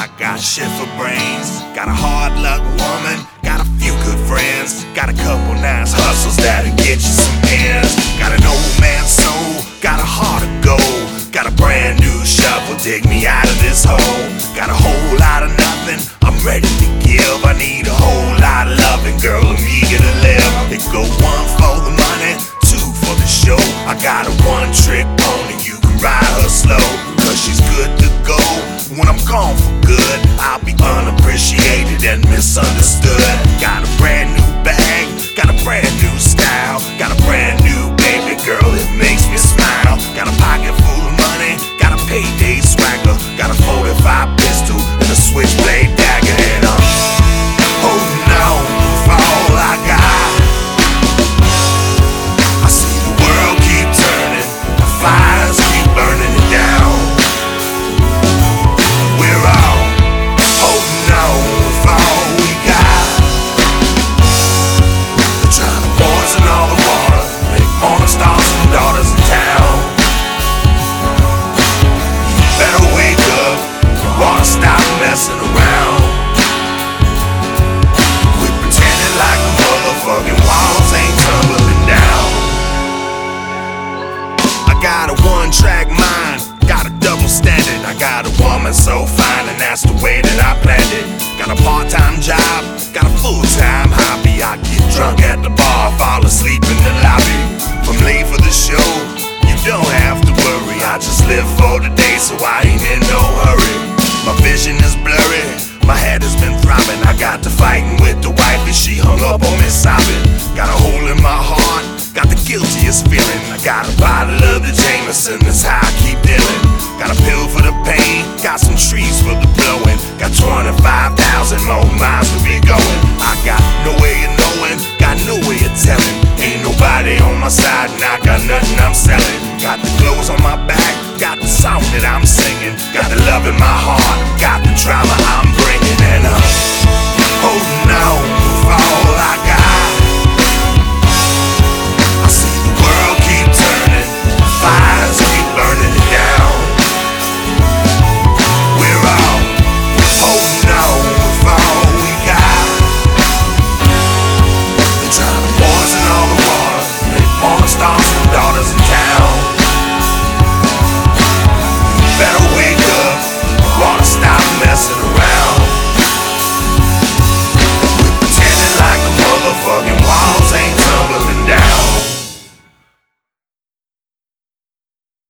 I got shit for brains, got a hard luck woman, got a few good friends, got a couple nice hustles that'll get you some ends. Got an old man's soul, got a heart of gold, got a brand new shovel, dig me out of this hole. Got a whole lot of nothing, I'm ready to give. I need a whole lot of loving, girl, I'm eager to live. It go one for the money, two for the show. I got a one-trick pony, you can ride her slow, cause she's good to go. When I'm gone for good, I'll be unappreciated and misunderstood. Got a brand new bag, got a brand new style, got a brand new baby girl that makes me smile. Got a pocket full of money, got a payday swagger, got a 45 pistol and a switchblade dagger, and I'm holding on for all I got. I see the world keep turning, the fires keep burning it down. We're all holding on for all we got. They're trying to poison all the water, make porn stars and daughters in town. You better wake up, you wanna stop messing around. Quit pretending like the motherfucking walls ain't tumbling down. I got a one-track mind, got a double standard. I got a woman so fine, and that's the way that I planned it. Got a part-time job, got a full-time hobby. I get drunk at the bar, fall asleep in the lobby. If I'm late for the show, you don't have to worry, I just live for the day, so I ain't in no hurry. My vision is blurry, my head has been throbbing. I got to fighting with the wife and she hung up on me sobbing. Got a hole in my heart, got the guiltiest feeling. I got a bottle of the Jameson, that's how I keep dealing. Got a pill for the pain, got some trees for the blowing. Got 25,000 more miles to be going. I got no way of knowing, got no way of telling. Ain't nobody on my side and I got nothing I'm selling. Got the clothes on my back, got the song that I'm singing, got the love in my heart, got the drama